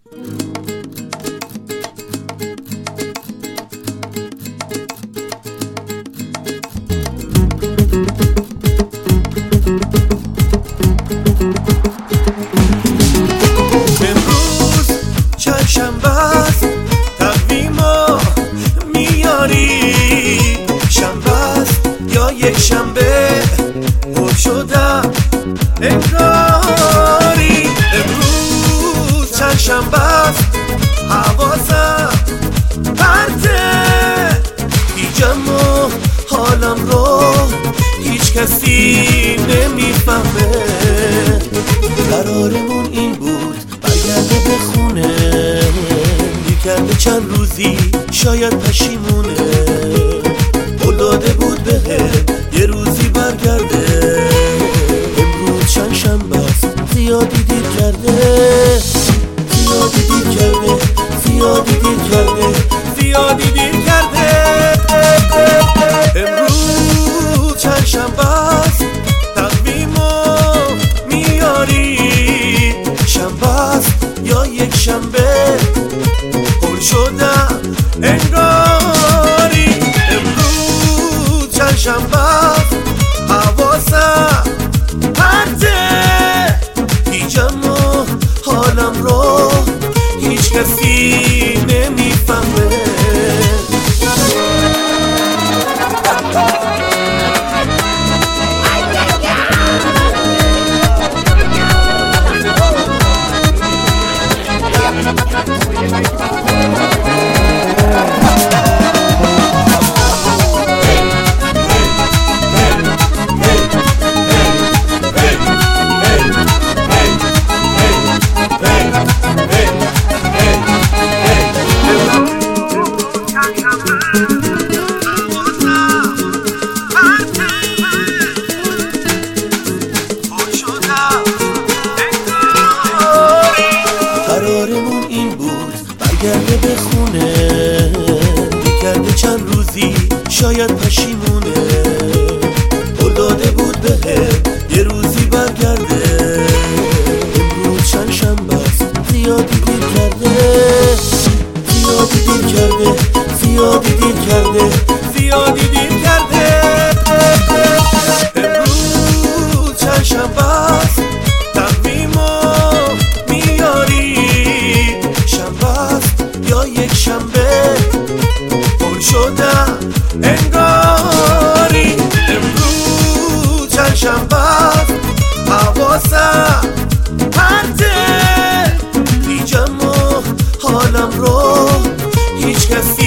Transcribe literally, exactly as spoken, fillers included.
امروز چند شنبه است، تقویما میاری شنبه است یا یک شنبه؟ پر شدم انگاری. امروز چند شنبه است، حواسم پرته، دیجم و حالم رو هیچ کسی نمیفهمه. قرارمون این بود برگرده به خونه، کرده چند روزی شاید پشیمونه. قول داده بود بهه یه روزی برگرده. امروز چند شنبه است، زیادی دیر کرده، زیادی دیر کرده، زیادی دیر کرده، زیادی دیر کرده. امروز چند شنبه است، تقویمو میاری شنبه است یا یک شنبه؟ پر شدم انگاری. امروز چند شنبه است، حواسم پرته، دیجم و حالم رو هیچ کسی نمیفهمه. قرارمون این بود برگرده به خونه، کرده چند روزی شاید پشیمونه. قول داده بود بهه یه روزی برگرده. امروز چند شنبه است، زیادی دیر کرده، زیادی دیر کرده، زیادی دیر کرده، زیادی دیر کرده. امروز چند شنبه است، تقویمو میاری شنبه است یا یک شنبه؟ پر شدم انگاری. امروز چند شنبه است، حواسم پرته، دیجم و حالم رو هیچ کسی